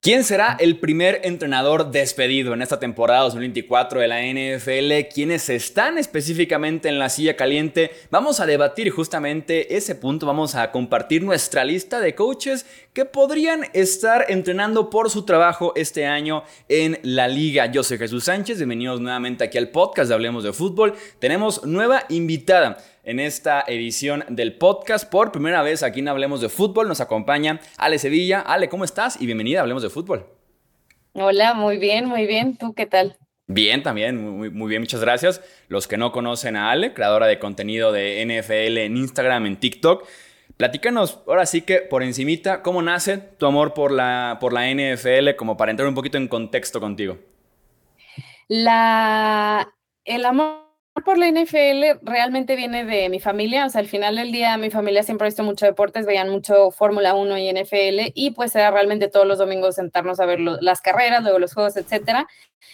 ¿Quién será el primer entrenador despedido en esta temporada 2024 de la NFL? ¿Quiénes están específicamente en la silla caliente? Vamos a debatir justamente ese punto. Vamos a compartir nuestra lista de coaches que podrían estar entrenando por su trabajo este año en la liga. Yo soy Jesús Sánchez. Bienvenidos nuevamente aquí al podcast de Hablemos de Fútbol. Tenemos nueva invitada en esta edición del podcast. Por primera vez aquí en Hablemos de Fútbol nos acompaña Ale Sevilla. Ale, ¿cómo estás? Y bienvenida a Hablemos de Fútbol. Hola, muy bien, muy bien. ¿Tú qué tal? Bien, también, muy bien, muchas gracias. Los que no conocen a Ale, creadora de contenido de NFL en Instagram, en TikTok, platícanos ahora sí que por encimita, ¿cómo nace tu amor por la NFL? Como para entrar un poquito en contexto contigo. El amor por la NFL realmente viene de mi familia. O sea, al final del día mi familia siempre ha visto mucho deportes, veían mucho Fórmula 1 y NFL, y pues era realmente todos los domingos sentarnos a ver las carreras, luego los juegos, etcétera.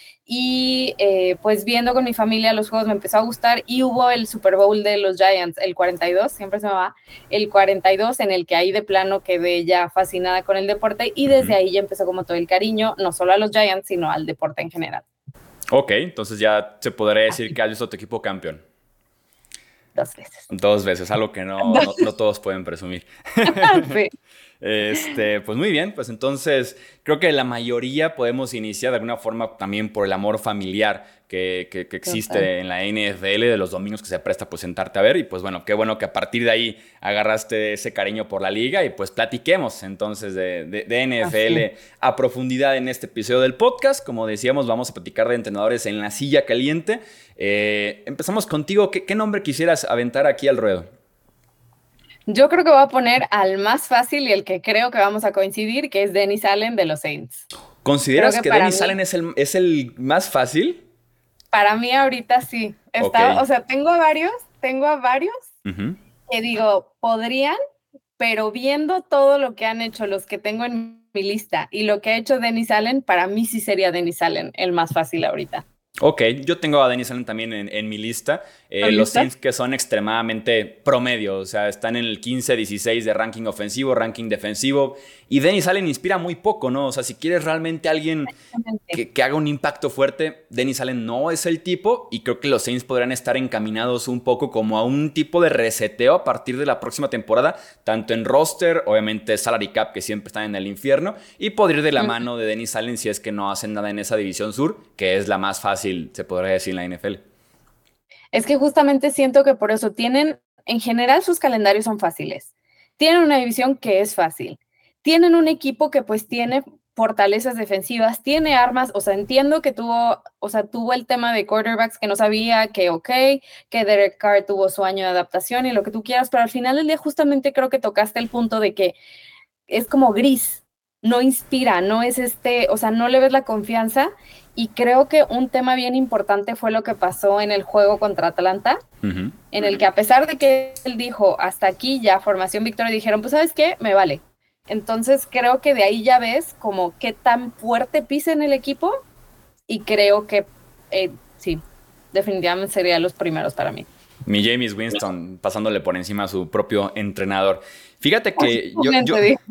Y pues viendo con mi familia los juegos me empezó a gustar, y hubo el Super Bowl de los Giants, el 42, siempre se me va, el 42, en el que ahí de plano quedé ya fascinada con el deporte, y desde ahí ya empezó como todo el cariño, no solo a los Giants, sino al deporte en general. Ok, entonces ya se podría decir Así, que has visto a tu equipo campeón. 2 veces. 2 veces, algo que no todos pueden presumir. Sí, Pues muy bien, pues entonces creo que la mayoría podemos iniciar de alguna forma también por el amor familiar que total. existe en la NFL, de los domingos que se presta pues sentarte a ver, y pues bueno, qué bueno que a partir de ahí agarraste ese cariño por la liga y pues platiquemos entonces de Así. NFL a profundidad en este episodio del podcast. Como decíamos, vamos a platicar de entrenadores en la silla caliente. Empezamos contigo. ¿Qué nombre quisieras aventar aquí al ruedo? Yo creo que voy a poner al más fácil y el que creo que vamos a coincidir, que es Dennis Allen de los Saints. Creo ¿Consideras que que Dennis Allen es el más fácil? para mí ahorita sí. Ok. O sea, tengo a varios Ujú. que digo, podrían, pero viendo todo lo que han hecho los que tengo en mi lista y lo que ha hecho Dennis Allen, para mí sí sería Dennis Allen el más fácil ahorita. Ok, yo tengo a Dennis Allen también en mi lista. ¿Estás Los lista? Saints que son extremadamente promedio, o sea, están en el 15-16 de ranking ofensivo, ranking defensivo. Y Dennis Allen inspira muy poco, ¿no? O sea, si quieres realmente alguien Exactamente. que haga un impacto fuerte, Dennis Allen no es el tipo. Y creo que los Saints podrán estar encaminados un poco como a un tipo de reseteo a partir de la próxima temporada, tanto en roster, obviamente salary cap, que siempre están en el infierno, y poder ir de la mano de Dennis Allen si es que no hacen nada en esa división sur, que es la más fácil, se podría decir, en la NFL. Es que justamente siento que por eso tienen, en general sus calendarios son fáciles. Tienen una división que es fácil. Tienen un equipo que pues tiene fortalezas defensivas, tiene armas, o sea, entiendo que tuvo, o sea, tuvo el tema de quarterbacks que no sabía, que ok, que Derek Carr tuvo su año de adaptación y lo que tú quieras, pero al final del día justamente creo que tocaste el punto de que es como gris, no inspira, no es o sea, no le ves la confianza, y creo que un tema bien importante fue lo que pasó en el juego contra Atlanta, Ujú. en el que a pesar de que él dijo hasta aquí ya formación victoria, dijeron, pues sabes qué, me vale. Entonces creo que de ahí ya ves como qué tan fuerte pisa en el equipo, y creo que sí, definitivamente serían los primeros para mí. Mi James Winston pasándole por encima a su propio entrenador. Fíjate que Justamente dije,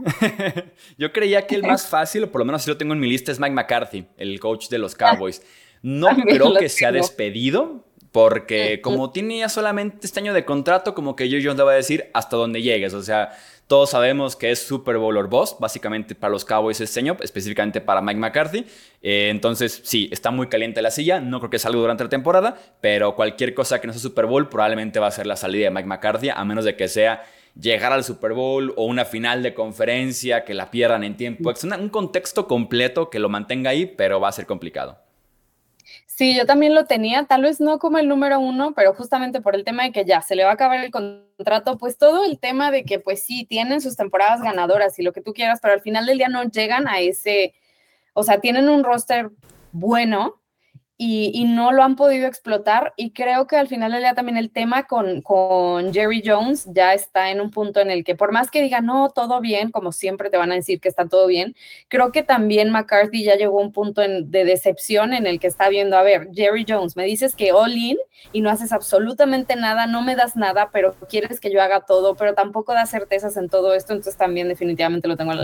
yo creía que el más fácil, o por lo menos si lo tengo en mi lista, es Mike McCarthy, el coach de los Cowboys. No también creo lo que sea tengo. despedido, porque como tiene ya solamente este año de contrato, como que yo le voy a decir hasta donde llegues. O sea, todos sabemos que es Super Bowl or Bust, básicamente para los Cowboys este año, específicamente para Mike McCarthy. Entonces, sí, está muy caliente la silla. No creo que salga durante la temporada, pero cualquier cosa que no sea Super Bowl probablemente va a ser la salida de Mike McCarthy, a menos de que sea llegar al Super Bowl o una final de conferencia que la pierdan en tiempo. Es un contexto completo que lo mantenga ahí, pero va a ser complicado. Sí, yo también lo tenía, tal vez no como el número uno, pero justamente por el tema de que ya se le va a acabar el contrato, pues todo el tema de que pues sí, tienen sus temporadas ganadoras y lo que tú quieras, pero al final del día no llegan a ese, o sea, tienen un roster bueno, y no lo han podido explotar, y creo que al final del día también el tema con Jerry Jones ya está en un punto en el que por más que digan, no, todo bien, como siempre te van a decir que está todo bien, creo que también McCarthy ya llegó a un punto de decepción en el que está viendo, a ver, Jerry Jones, me dices que all in y no haces absolutamente nada, no me das nada, pero quieres que yo haga todo, pero tampoco das certezas en todo esto, entonces también definitivamente lo tengo en la lista.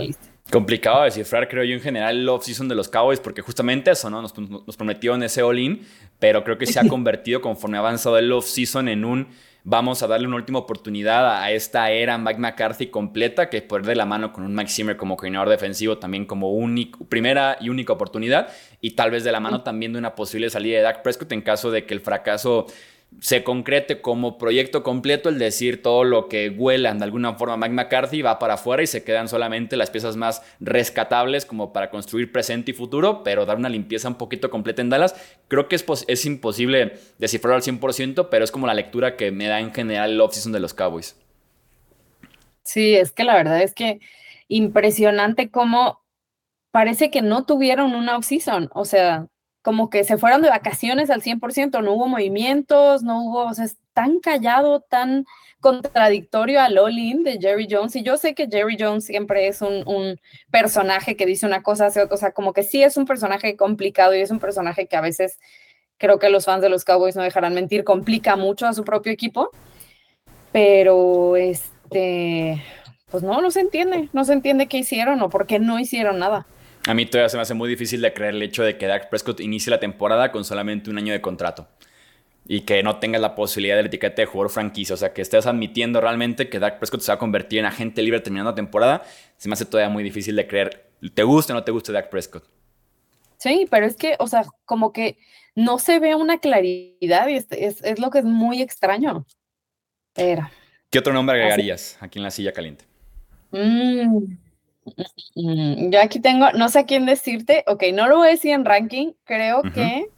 Complicado de descifrar, creo yo, en general el off-season de los Cowboys, porque justamente eso, ¿no? Nos prometieron ese all-in, pero creo que se ha convertido conforme ha avanzado el off-season en un vamos a darle una última oportunidad a esta era Mike McCarthy completa, que por de la mano con un Mike Zimmer como coordinador defensivo también como primera y única oportunidad, y tal vez de la mano también de una posible salida de Dak Prescott en caso de que el fracaso se concrete como proyecto completo, el decir todo lo que huelan de alguna forma a Mike McCarthy va para afuera y se quedan solamente las piezas más rescatables como para construir presente y futuro, pero dar una limpieza un poquito completa en Dallas. Creo que es imposible descifrarlo al 100%, pero es como la lectura que me da en general el offseason de los Cowboys. Sí, es que la verdad es que impresionante cómo parece que no tuvieron una off-season, o sea, como que se fueron de vacaciones al 100%, no hubo movimientos, no hubo, o sea, es tan callado, tan contradictorio al all-in de Jerry Jones, y yo sé que Jerry Jones siempre es un personaje que dice una cosa, hace otra, o sea, como que sí es un personaje complicado y es un personaje que a veces, creo que los fans de los Cowboys no dejarán mentir, complica mucho a su propio equipo, pero pues no se entiende, no se entiende qué hicieron o por qué no hicieron nada. A mí todavía se me hace muy difícil de creer el hecho de que Dak Prescott inicie la temporada con solamente un año de contrato y que no tengas la posibilidad de la etiqueta de jugador franquicia. O sea, que estés admitiendo realmente que Dak Prescott se va a convertir en agente libre terminando la temporada, se me hace todavía muy difícil de creer. ¿Te gusta o no te gusta Dak Prescott? Sí, pero es que, o sea, como que no se ve una claridad y es lo que es muy extraño. Pero, ¿Qué otro nombre así. agregarías aquí en la silla caliente? Mm, yo aquí tengo, no sé a quién decirte. Ok, no lo voy a decir en ranking. Creo Ujú. que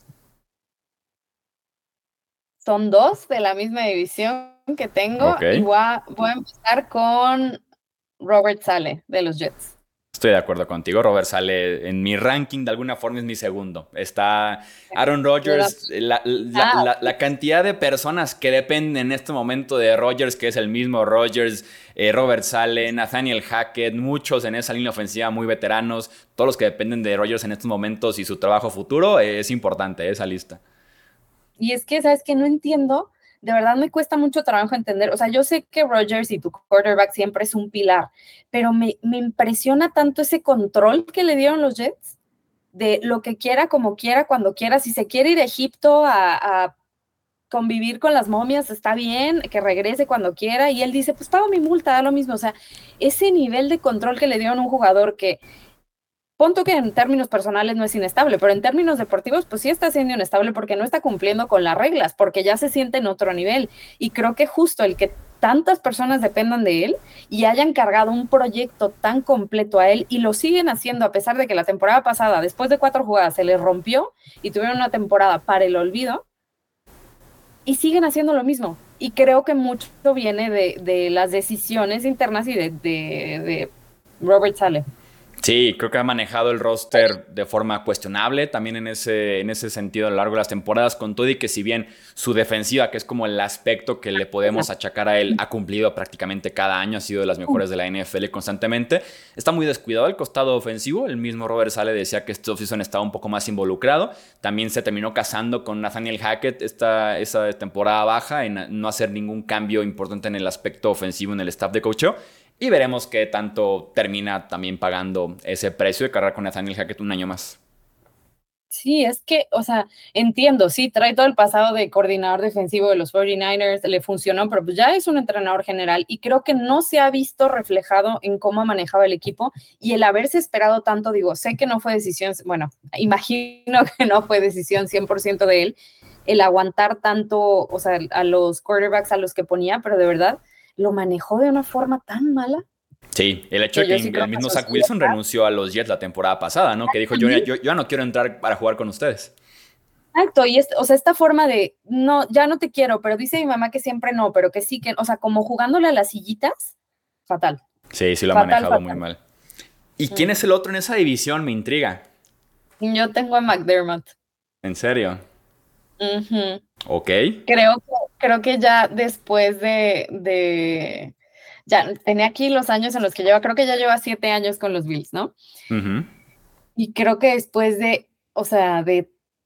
son dos de la misma división que tengo. Ok. Y voy a empezar con Robert Saleh de los Jets. Estoy de acuerdo contigo. Robert sale en mi ranking, de alguna forma es mi segundo. Está Aaron Rodgers, Ah, la cantidad de personas que dependen en este momento de Rodgers, que es el mismo Rodgers, Robert Sale, Nathaniel Hackett, muchos en esa línea ofensiva muy veteranos, todos los que dependen de Rodgers en estos momentos y su trabajo futuro, es importante esa lista. y es que, ¿sabes que no entiendo? De verdad me cuesta mucho trabajo entender. O sea, yo sé que Rodgers y tu quarterback siempre es un pilar, pero me impresiona tanto ese control que le dieron los Jets de lo que quiera, como quiera, cuando quiera. Si se quiere ir a Egipto a convivir con las momias, está bien, que regrese cuando quiera. Y él dice, pues pago mi multa, da lo mismo. O sea, ese nivel de control que le dieron a un jugador que punto que en términos personales no es inestable, pero en términos deportivos, pues sí está siendo inestable porque no está cumpliendo con las reglas, porque ya se siente en otro nivel. Y creo que justo el que tantas personas dependan de él y hayan cargado un proyecto tan completo a él y lo siguen haciendo a pesar de que la temporada pasada, después de 4 jugadas, se les rompió y tuvieron una temporada para el olvido y siguen haciendo lo mismo. Y creo que mucho viene de las decisiones internas y de Robert Saleh. Sí, creo que ha manejado el roster de forma cuestionable también en ese sentido a lo largo de las temporadas, con todo y que si bien su defensiva, que es como el aspecto que le podemos achacar a él, ha cumplido prácticamente cada año, ha sido de las mejores de la NFL constantemente, está muy descuidado el costado ofensivo. El mismo Robert Sale decía que este offseason estaba un poco más involucrado. También se terminó casando con Nathaniel Hackett esa temporada baja en no hacer ningún cambio importante en el aspecto ofensivo en el staff de coaching. Y veremos qué tanto termina también pagando ese precio de cargar con Nathaniel Hackett un año más. Sí, es que, o sea, entiendo, sí, trae todo el pasado de coordinador defensivo de los 49ers, le funcionó, pero pues ya es un entrenador general y creo que no se ha visto reflejado en cómo ha manejado el equipo y el haberse esperado tanto, digo, sé que no fue decisión, bueno, imagino que no fue decisión 100% de él, el aguantar tanto, o sea, a los quarterbacks a los que ponía, pero de verdad lo manejó de una forma tan mala Sí, el hecho que de que yo sí el creo que mismo eso Zach sí. Wilson renunció a los Jets la temporada pasada, ¿no? Que dijo, yo ya no quiero entrar para jugar con ustedes. Exacto, y o sea, esta forma de, no, ya no te quiero, pero dice mi mamá que siempre no, pero que sí, que, o sea, como jugándole a las sillitas, fatal, Sí, sí lo ha fatal, manejado muy fatal. mal. ¿Y quién es Mm. el otro en esa división? Me intriga. Yo tengo a McDermott. ¿En serio? Ujú. Ok. Creo que ya después ya tenía aquí los años en los que lleva, creo que ya lleva 7 años con los Bills, ¿no? Ujú. Y creo que después de, o sea, de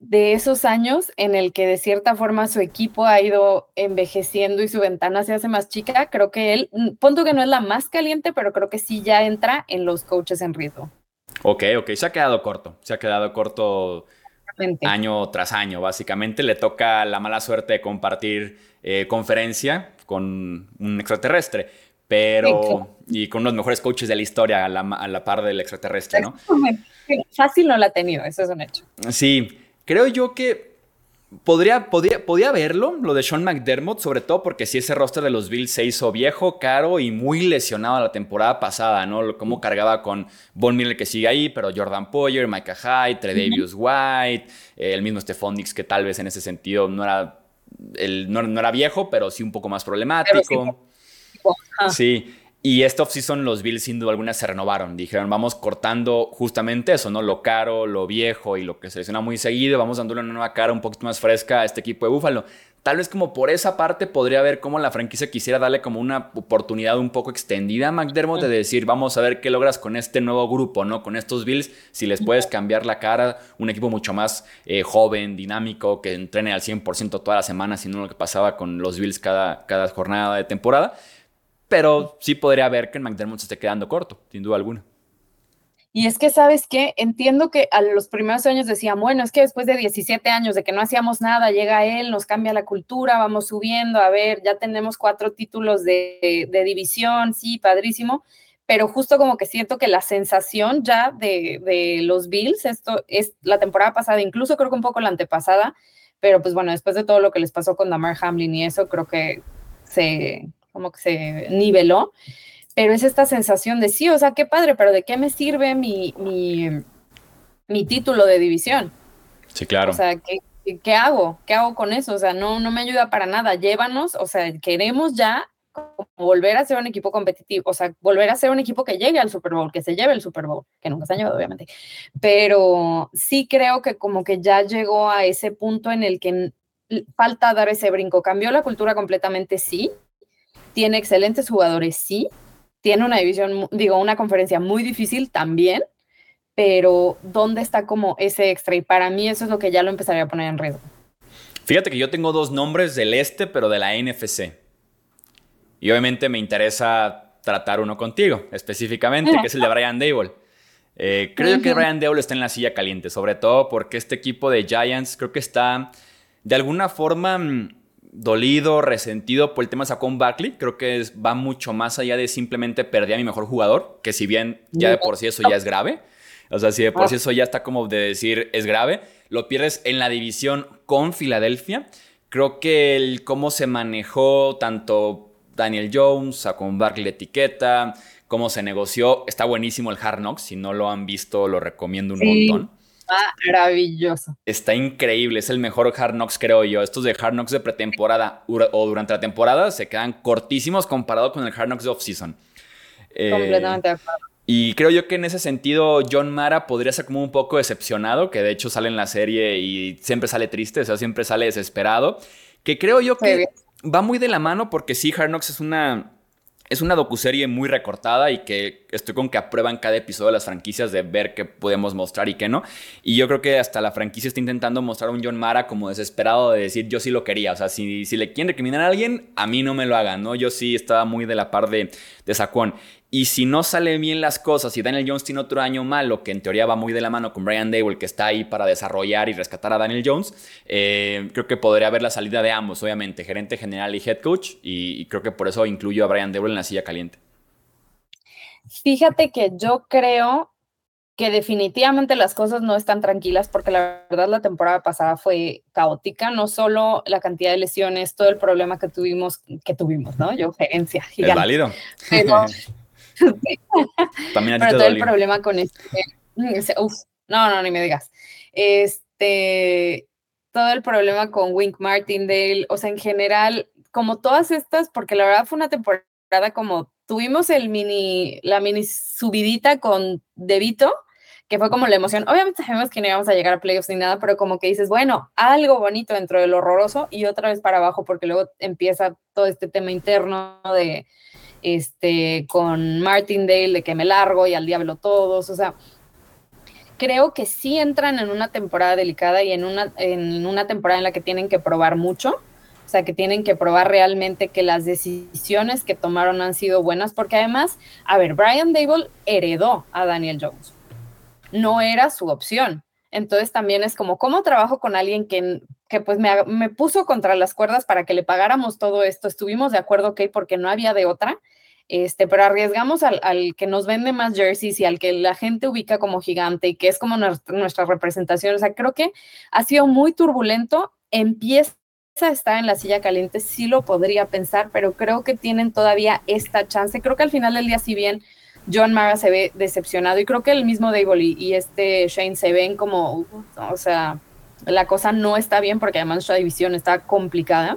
de esos años en el que de cierta forma su equipo ha ido envejeciendo y su ventana se hace más chica, creo que él, punto que no es la más caliente, pero creo que sí ya entra en los coaches en riesgo. Ok, se ha quedado corto Realmente. año tras año, básicamente. Le toca la mala suerte de compartir conferencia con un extraterrestre, Sí, claro. pero y con los mejores coaches de la historia a la par del extraterrestre, ¿no? Exactamente. Fácil no la ha tenido, eso es un hecho. Sí, creo yo que podía verlo, lo de Sean McDermott, sobre todo porque si ese roster de los Bills se hizo viejo, caro y muy lesionado la temporada pasada, ¿no? Cómo cargaba con Von Miller que sigue ahí, pero Jordan Poyer, Micah Hyde, Ujú. Tre'Davious White, el mismo Stephon Diggs que tal vez en ese sentido no era viejo, pero sí un poco más Pero sí, problemático. ajá. Sí, y esta offseason los Bills sin duda alguna se renovaron. Dijeron, vamos cortando justamente eso, ¿no? Lo caro, lo viejo y lo que se lesiona muy seguido. Vamos dándole una nueva cara un poquito más fresca a este equipo de Búfalo. Tal vez como por esa parte podría ver cómo la franquicia quisiera darle como una oportunidad un poco extendida a McDermott de decir, vamos a ver qué logras con este nuevo grupo, ¿no? Con estos Bills, si les puedes cambiar la cara, un equipo mucho más joven, dinámico, que entrene al 100% toda la semana, sino lo que pasaba con los Bills cada jornada de temporada. Pero sí podría ver que en McDermott se esté quedando corto, sin duda alguna. Y es que, ¿sabes qué? Entiendo que a los primeros años decían, bueno, es que después de 17 años de que no hacíamos nada, llega él, nos cambia la cultura, vamos subiendo, a ver, ya tenemos 4 títulos de división, sí, padrísimo, pero justo como que siento que la sensación ya de los Bills, esto es la temporada pasada, incluso creo que un poco la antepasada, pero pues bueno, después de todo lo que les pasó con Damar Hamlin y eso, creo que como que se niveló, pero es esta sensación de sí, o sea, qué padre, pero ¿de qué me sirve mi título de división? Sí, O claro. sea, ¿qué hago? ¿Qué hago con eso? O sea, no me ayuda para nada. Llévanos, o sea, queremos ya como volver a ser un equipo competitivo, o sea, volver a ser un equipo que llegue al Super Bowl, que se lleve el Super Bowl, que nunca se ha llevado, obviamente. Pero sí creo que como que ya llegó a ese punto en el que falta dar ese brinco. Cambió la cultura completamente, sí. Tiene excelentes jugadores, sí. Tiene una división, digo, una conferencia muy difícil también, pero ¿dónde está como ese extra? Y para mí eso es lo que ya lo empezaría a poner en riesgo. Fíjate que yo tengo dos nombres del este, pero de la NFC. Y obviamente me interesa tratar uno contigo, específicamente, que es el de Brian Dable. Creo yo que Ujú. Brian Dable está en la silla caliente, sobre todo porque este equipo de Giants creo que está de alguna forma dolido, resentido por el tema de Saquon Barkley. Creo que va mucho más allá de simplemente perder a mi mejor jugador, que si bien ya de por sí eso ya es grave, o sea, si de por sí Ah, eso ya está como de decir es grave, lo pierdes en la división con Filadelfia. Creo que el cómo se manejó tanto Daniel Jones, Saquon Barkley la etiqueta, cómo se negoció, está buenísimo el Hard Knocks. Si no lo han visto, lo recomiendo un sí, montón. maravilloso. Está increíble, es el mejor Hard Knocks, creo yo. Estos de Hard Knocks de pretemporada o durante la temporada se quedan cortísimos comparado con el Hard Knocks de off-season. Eh, Completamente de acuerdo. y creo yo que en ese sentido John Mara podría ser como un poco decepcionado, que de hecho sale en la serie y siempre sale triste, o sea, siempre sale desesperado. Que creo yo Se ve. que va muy de la mano porque sí, Hard Knocks es una docuserie muy recortada y que estoy con que aprueban cada episodio de las franquicias de ver qué podemos mostrar y qué no. Y yo creo que hasta la franquicia está intentando mostrar a un John Mara como desesperado de decir yo sí lo quería. O sea, si le quieren recriminar a alguien, a mí no me lo hagan, ¿no? Yo sí estaba muy de la par de Saquon. Y si no salen bien las cosas y Daniel Jones tiene otro año malo, que en teoría va muy de la mano con Brian Dable, que está ahí para desarrollar y rescatar a Daniel Jones, creo que podría haber la salida de ambos, obviamente, gerente general y head coach. Y creo que por eso incluyo a Brian Dable en la silla caliente. Fíjate que yo creo que definitivamente las cosas no están tranquilas porque la verdad la temporada pasada fue caótica, no solo la cantidad de lesiones, todo el problema que tuvimos, ¿no? Yo, gerencia ¿Es gigante, válido? pero, También a ti te pero todo el dolió. problema con uf, no, ni me digas. Este, todo el problema con Wink Martindale, o sea, en general, como todas estas, porque la verdad fue una temporada como tuvimos la mini subidita con Devito, que fue como la emoción. Obviamente sabemos que no íbamos a llegar a playoffs ni nada, pero como que dices, bueno, algo bonito dentro del horroroso y otra vez para abajo, porque luego empieza todo este tema interno de con Martindale, de que me largo y al diablo todos, o sea, creo que sí entran en una temporada delicada y en una temporada en la que tienen que probar mucho. O sea, que tienen que probar realmente que las decisiones que tomaron han sido buenas, porque además, a ver, Brian Daboll heredó a Daniel Jones. No era su opción. Entonces también es como, ¿cómo trabajo con alguien que pues me puso contra las cuerdas para que le pagáramos todo esto? Estuvimos de acuerdo, ok, porque no había de otra, pero arriesgamos al que nos vende más jerseys y al que la gente ubica como gigante y que es como nuestra representación. O sea, creo que ha sido muy turbulento. Empieza a estar en la silla caliente, sí lo podría pensar, pero creo que tienen todavía esta chance. Creo que al final del día, si bien John Mara se ve decepcionado y creo que el mismo Daboll y Shane se ven como, o sea, la cosa no está bien porque además nuestra división está complicada.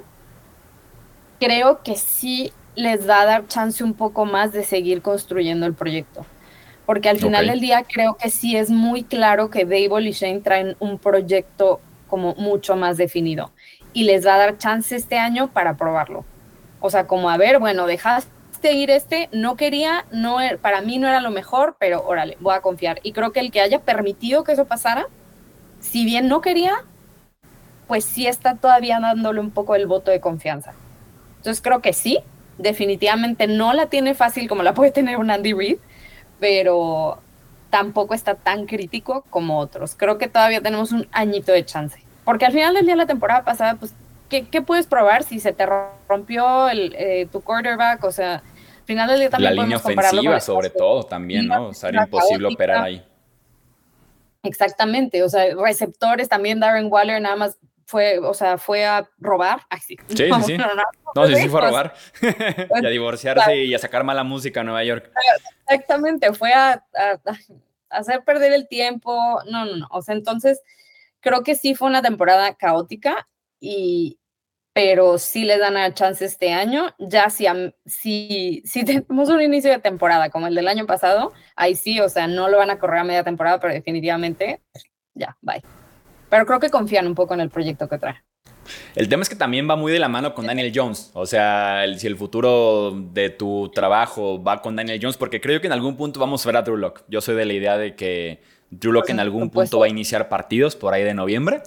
Creo que sí les va a dar chance un poco más de seguir construyendo el proyecto. Porque al final del día creo que sí es muy claro que Daboll y Shane traen un proyecto como mucho más definido y les va a dar chance este año para probarlo. O sea, como a ver, bueno, dejaste ir no quería, para mí no era lo mejor, pero órale, voy a confiar. Y creo que el que haya permitido que eso pasara, si bien no quería, pues sí está todavía dándole un poco el voto de confianza. Entonces creo que sí, definitivamente no la tiene fácil como la puede tener un Andy Reid, pero tampoco está tan crítico como otros. Creo que todavía tenemos un añito de chance. Porque al final del día, la temporada pasada, pues, ¿qué puedes probar si se te rompió tu quarterback? O sea, al final del día también la línea ofensiva, sobre todo, también, ¿no? O sea, era imposible operar ahí. Exactamente, o sea, receptores también, Darren Waller nada más fue a robar. Ay, sí. Sí, sí, sí. No, sí fue a robar. Y a divorciarse y a sacar mala música a Nueva York. Exactamente, fue a hacer perder el tiempo. No. O sea, entonces creo que sí fue una temporada caótica, pero sí le dan a chance este año. Ya si tenemos un inicio de temporada como el del año pasado, ahí sí, o sea, no lo van a correr a media temporada, pero definitivamente ya, bye. Pero creo que confían un poco en el proyecto que trae. El tema es que también va muy de la mano con Daniel Jones. O sea, si el futuro de tu trabajo va con Daniel Jones, porque creo que en algún punto vamos a ver a Drew Lock. Yo soy de la idea de que Drew Lock en algún punto va a iniciar partidos por ahí de noviembre.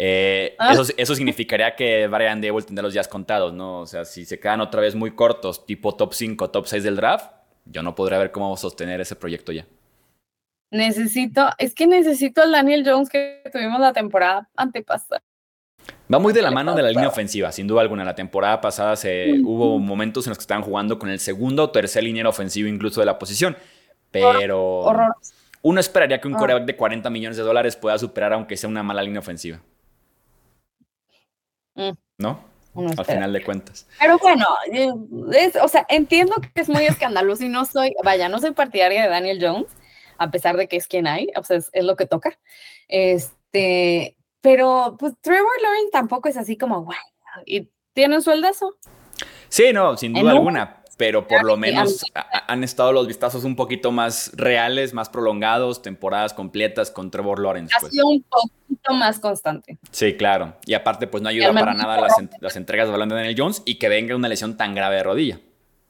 Eso significaría que Brian Daboll tendrá los días contados, ¿no? O sea, si se quedan otra vez muy cortos, tipo top 5, top 6 del draft, yo no podría ver cómo sostener ese proyecto ya. Necesito al Daniel Jones que tuvimos la temporada antepasada. Va muy de la mano de la línea ofensiva, sin duda alguna. La temporada pasada hubo momentos en los que estaban jugando con el segundo o tercer liniero ofensivo incluso de la posición. Pero uno esperaría que un quarterback de $40 millones pueda superar aunque sea una mala línea ofensiva. ¿No? Al final de cuentas. Pero bueno, o sea, entiendo que es muy escandaloso y no soy partidaria de Daniel Jones, a pesar de que es quien hay, o sea, es lo que toca. Pero pues Trevor Lawrence tampoco es así como, wow, ¿y tiene un sueldazo? Sí, no, sin duda alguna, pero por lo menos han estado los vistazos un poquito más reales, más prolongados, temporadas completas con Trevor Lawrence. Ha sido un poquito más constante. Sí, claro. Y aparte, pues no ayuda para nada las entregas de balón de Daniel Jones y que venga una lesión tan grave de rodilla.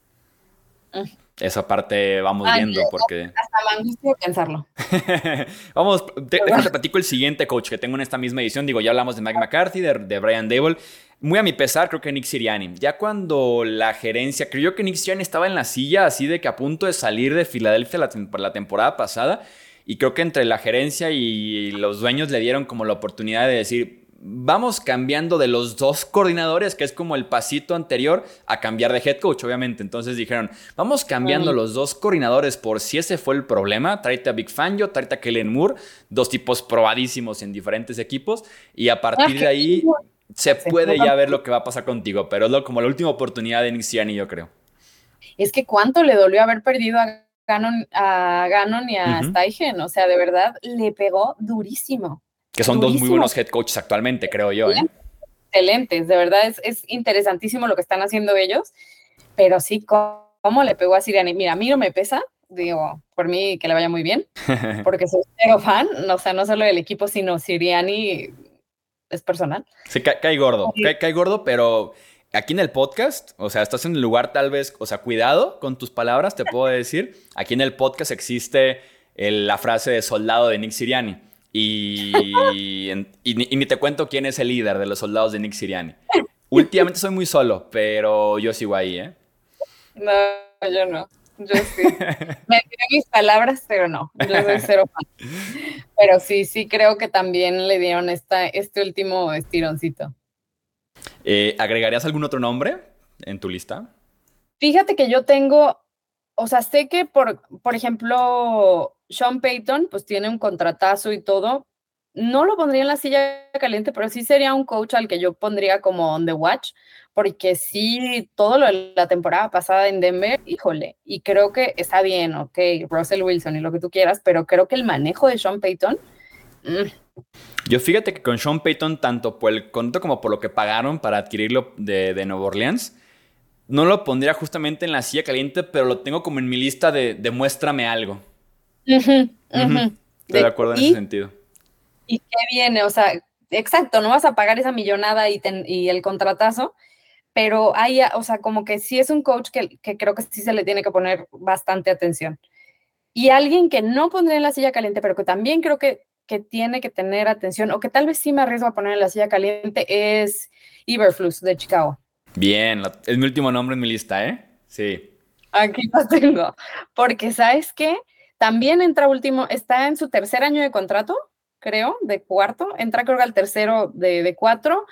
Esa parte vamos viendo porque... Hasta me angustia pensarlo. Vamos, déjate platico el siguiente coach que tengo en esta misma edición. Digo, ya hablamos de Mike McCarthy, de Brian Daboll. Muy a mi pesar, creo que Nick Sirianni. Ya cuando la gerencia creyó que Nick Sirianni estaba en la silla así de que a punto de salir de Filadelfia la temporada pasada, y creo que entre la gerencia y los dueños le dieron como la oportunidad de decir... Vamos cambiando de los dos coordinadores, que es como el pasito anterior, a cambiar de head coach, obviamente. Entonces dijeron, vamos cambiando los dos coordinadores por si ese fue el problema. Tráete a Vic Fangio, tráete a Kellen Moore, dos tipos probadísimos en diferentes equipos. Y a partir de ahí se puede ya ver lo que va a pasar contigo. Pero es como la última oportunidad de Nick Sirianni, yo creo. Es que cuánto le dolió haber perdido a Gannon y a Steichen. O sea, de verdad, le pegó durísimo. Que son dos muy buenos head coaches actualmente, creo yo. Excelentes, de verdad es interesantísimo lo que están haciendo ellos, pero sí, ¿cómo le pegó a Sirianni? Mira, a mí no me pesa, digo, por mí que le vaya muy bien, porque soy cero fan, o sea, no solo del equipo, sino Sirianni es personal. Sí, cae gordo, cae gordo, pero aquí en el podcast, o sea, estás en el lugar tal vez, o sea, cuidado con tus palabras, te puedo decir, aquí en el podcast existe... la frase de soldado de Nick Sirianni. Y ni te cuento quién es el líder de los soldados de Nick Sirianni. Últimamente soy muy solo, pero yo sigo ahí, ¿eh? No, yo no. Yo sí. Me diré mis palabras, pero no. Yo soy cero fan. Pero sí creo que también le dieron este último estironcito. ¿Agregarías algún otro nombre en tu lista? Fíjate que yo tengo, o sea, sé que por ejemplo, Sean Payton, pues tiene un contratazo y todo. No lo pondría en la silla caliente, pero sí sería un coach al que yo pondría como on the watch, porque sí, todo lo de la temporada pasada en Denver, híjole, y creo que está bien, ok, Russell Wilson y lo que tú quieras, pero creo que el manejo de Sean Payton, Yo fíjate que con Sean Payton, tanto por el contrato como por lo que pagaron para adquirirlo de Nueva Orleans, no lo pondría justamente en la silla caliente, pero lo tengo como en mi lista de demuéstrame algo. ujú, Ujú. ujú. Estoy de acuerdo en ese sentido. ¿Y qué viene? O sea, exacto, no vas a pagar esa millonada y el contratazo, pero hay, o sea, como que sí es un coach que creo que sí se le tiene que poner bastante atención. Y alguien que no pondría en la silla caliente, pero que también creo que tiene que tener atención, o que tal vez sí me arriesgo a poner en la silla caliente, es Eberflus de Chicago. Bien, es mi último nombre en mi lista, ¿eh? Sí. Aquí lo tengo. Porque, ¿sabes qué? También entra último, está en su tercer año de contrato, creo, de cuarto. Entra creo que al tercero de cuatro.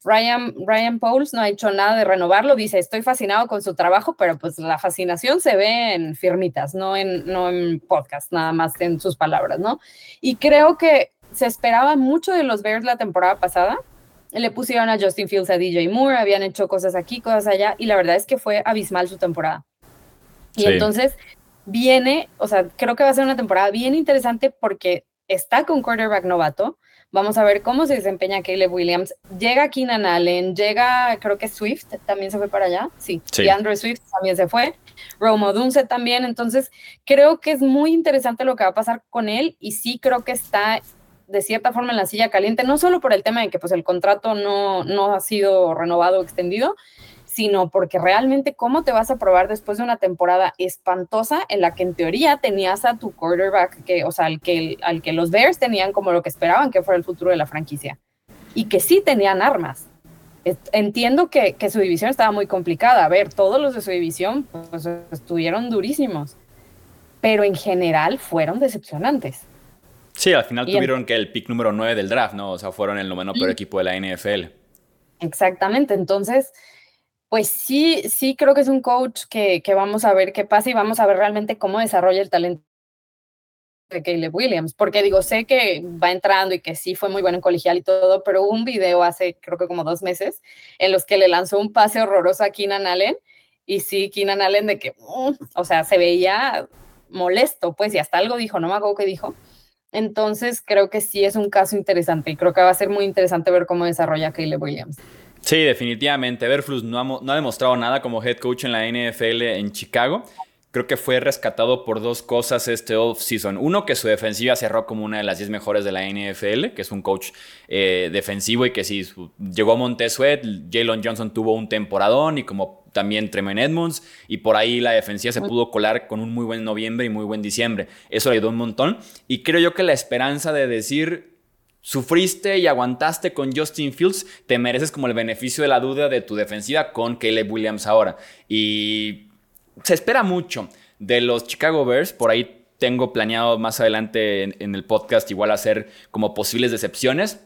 Ryan Pauls no ha hecho nada de renovarlo. Dice, estoy fascinado con su trabajo, pero pues la fascinación se ve en firmitas, no en podcast, nada más en sus palabras, ¿no? Y creo que se esperaba mucho de los Bears la temporada pasada. Le pusieron a Justin Fields, a DJ Moore, habían hecho cosas aquí, cosas allá, y la verdad es que fue abismal su temporada. Y Sí. entonces viene, o sea, creo que va a ser una temporada bien interesante porque está con quarterback novato. Vamos a ver cómo se desempeña Caleb Williams. Llega Keenan Allen, llega, creo que Swift también se fue para allá. Sí, y Sí. Andrew Swift también se fue. Rome Odunze también. Entonces, creo que es muy interesante lo que va a pasar con él y sí creo que está de cierta forma en la silla caliente, no solo por el tema de que pues el contrato no ha sido renovado o extendido, sino porque realmente cómo te vas a probar después de una temporada espantosa en la que en teoría tenías a tu quarterback, o sea, al que los Bears tenían como lo que esperaban que fuera el futuro de la franquicia, y que sí tenían armas. Entiendo que su división estaba muy complicada. A ver, todos los de su división pues, estuvieron durísimos, pero en general fueron decepcionantes. Sí, al final Y tuvieron que el pick número 9 del draft, ¿no? O sea, fueron el noveno peor equipo de la NFL. exactamente, entonces pues sí creo que es un coach que vamos a ver qué pasa y vamos a ver realmente cómo desarrolla el talento de Caleb Williams, porque digo, sé que va entrando y que sí fue muy bueno en colegial y todo, pero hubo un video hace creo que como 2 meses en los que le lanzó un pase horroroso a Keenan Allen y sí, Keenan Allen de que, o sea, se veía molesto, pues, y hasta algo dijo, no me acuerdo qué dijo. Entonces creo que sí es un caso interesante y creo que va a ser muy interesante ver cómo desarrolla Caleb Williams. Sí, definitivamente. Eberflus no ha demostrado nada como head coach en la NFL en Chicago. Creo que fue rescatado por dos cosas este offseason. Uno, que su defensiva cerró como una de las 10 mejores de la NFL, que es un coach defensivo y que sí, llegó a Montez Sweat, Jalen Johnson tuvo un temporadón y como también Tremaine Edmunds, y por ahí la defensiva se pudo colar con un muy buen noviembre y muy buen diciembre. Eso le ayudó un montón. Y creo yo que la esperanza de decir sufriste y aguantaste con Justin Fields, te mereces como el beneficio de la duda de tu defensiva con Caleb Williams ahora. Y se espera mucho de los Chicago Bears. Por ahí tengo planeado más adelante en el podcast igual hacer como posibles decepciones.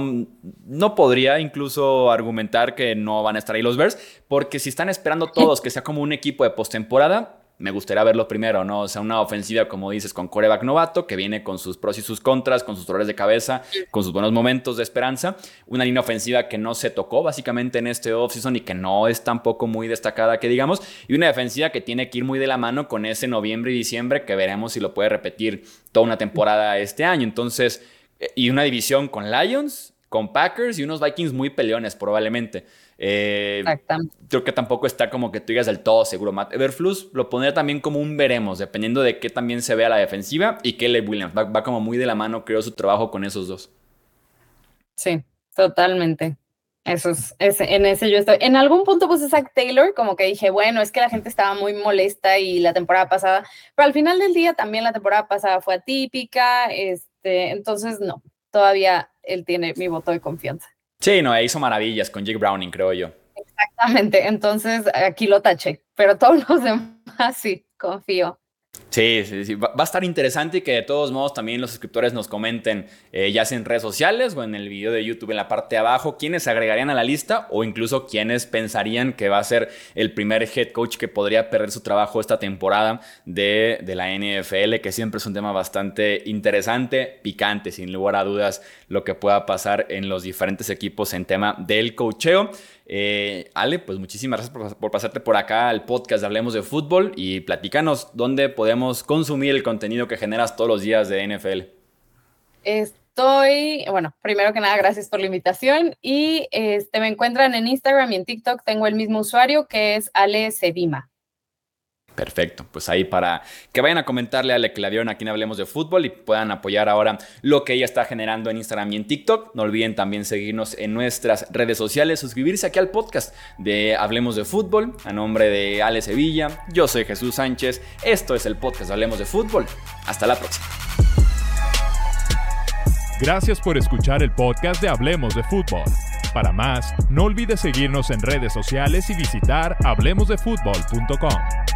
No podría incluso argumentar que no van a estar ahí los Bears, porque si están esperando todos que sea como un equipo de postemporada, me gustaría verlo primero, ¿no? O sea, una ofensiva, como dices, con quarterback novato, que viene con sus pros y sus contras, con sus dolores de cabeza, con sus buenos momentos de esperanza. Una línea ofensiva que no se tocó básicamente en este offseason y que no es tampoco muy destacada, que digamos. Y una defensiva que tiene que ir muy de la mano con ese noviembre y diciembre, que veremos si lo puede repetir toda una temporada este año. Entonces, y una división con Lions, con Packers y unos Vikings muy peleones probablemente. Exactamente. Creo que tampoco está como que tú digas del todo seguro. Matt Eberflus lo pondría también como un veremos, dependiendo de qué también se vea la defensiva y Caleb Williams. Va como muy de la mano, creo, su trabajo con esos dos. Sí, totalmente. En ese yo estoy. En algún punto puse Zach Taylor, como que dije, bueno, es que la gente estaba muy molesta y la temporada pasada, pero al final del día también la temporada pasada fue atípica, entonces no, todavía él tiene mi voto de confianza. Sí, no, hizo maravillas con Jake Browning, creo yo. Exactamente, entonces aquí lo taché, pero todos los demás sí, confío. Sí. Va a estar interesante y que de todos modos también los suscriptores nos comenten, ya sea en redes sociales o en el video de YouTube en la parte de abajo, quiénes se agregarían a la lista o incluso quiénes pensarían que va a ser el primer head coach que podría perder su trabajo esta temporada de la NFL, que siempre es un tema bastante interesante, picante, sin lugar a dudas, lo que pueda pasar en los diferentes equipos en tema del coacheo. Ale, pues muchísimas gracias por pasarte por acá al podcast de Hablemos de Fútbol y platícanos dónde podemos consumir el contenido que generas todos los días de NFL. Bueno, primero que nada, gracias por la invitación y me encuentran en Instagram y en TikTok, tengo el mismo usuario que es Ale Sedima. Perfecto, pues ahí para que vayan a comentarle a Ale que la vieron aquí en Hablemos de Fútbol y puedan apoyar ahora lo que ella está generando en Instagram y en TikTok. No olviden también seguirnos en nuestras redes sociales, suscribirse aquí al podcast de Hablemos de Fútbol. A nombre de Ale Sevilla, yo soy Jesús Sánchez, esto es el podcast de Hablemos de Fútbol. Hasta la próxima. Gracias por escuchar el podcast de Hablemos de Fútbol. Para más, no olvides seguirnos en redes sociales y visitar hablemosdefutbol.com.